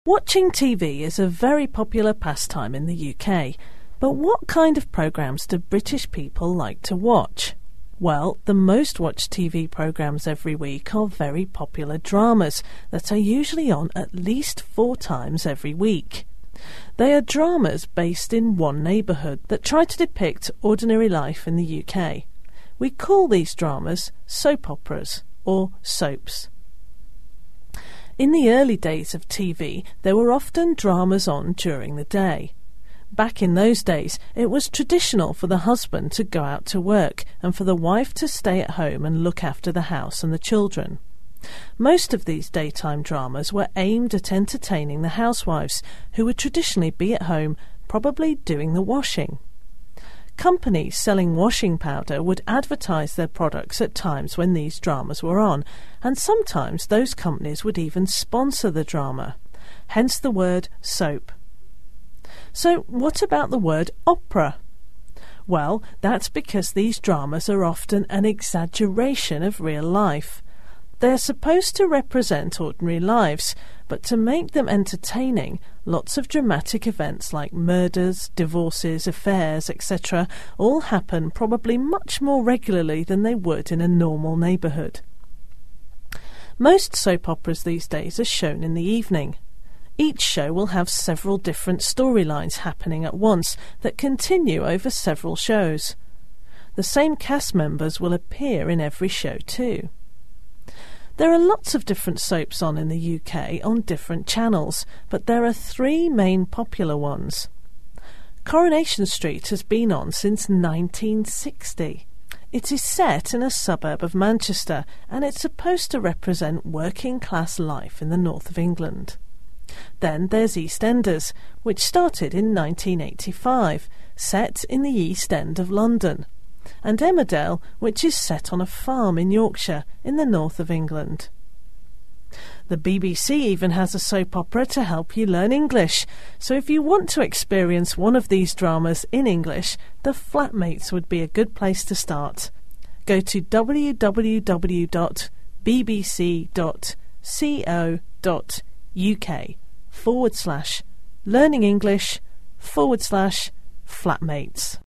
Watching TV is a very popular pastime in the UK, but what kind of programmes do British people like to watch? Well, the most watched TV programmes every week are very popular dramas that are usually on at least 4 times every week. They are dramas based in one neighbourhood that try to depict ordinary life in the UK. We call these dramas soap operas or soaps. In the early days of TV, there were often dramas on during the day. Back in those days, it was traditional for the husband to go out to work and for the wife to stay at home and look after the house and the children. Most of these daytime dramas were aimed at entertaining the housewives, who would traditionally be at home, probably doing the washing. Companies selling washing powder would advertise their products at times when these dramas were on, and sometimes those companies would even sponsor the drama, hence the word soap. So what about the word opera? Well, that's because these dramas are often an exaggeration of real life. They're supposed to represent ordinary lives, but to make them entertaining, lots of dramatic events like murders, divorces, affairs, etc. all happen probably much more regularly than they would in a normal neighbourhood. Most soap operas these days are shown in the evening. Each show will have several different storylines happening at once that continue over several shows. The same cast members will appear in every show too. There are lots of different soaps on in the UK on different channels, but there are 3 main popular ones. Coronation Street has been on since 1960. It is set in a suburb of Manchester, and it's supposed to represent working class life in the north of England. Then there's EastEnders, which started in 1985, set in the East End of London, and Emmerdale, which is set on a farm in Yorkshire in the north of England. The BBC even has a soap opera to help you learn English, so if you want to experience one of these dramas in English, The Flatmates would be a good place to start. Go to www.bbc.co.uk/learningenglish/flatmates.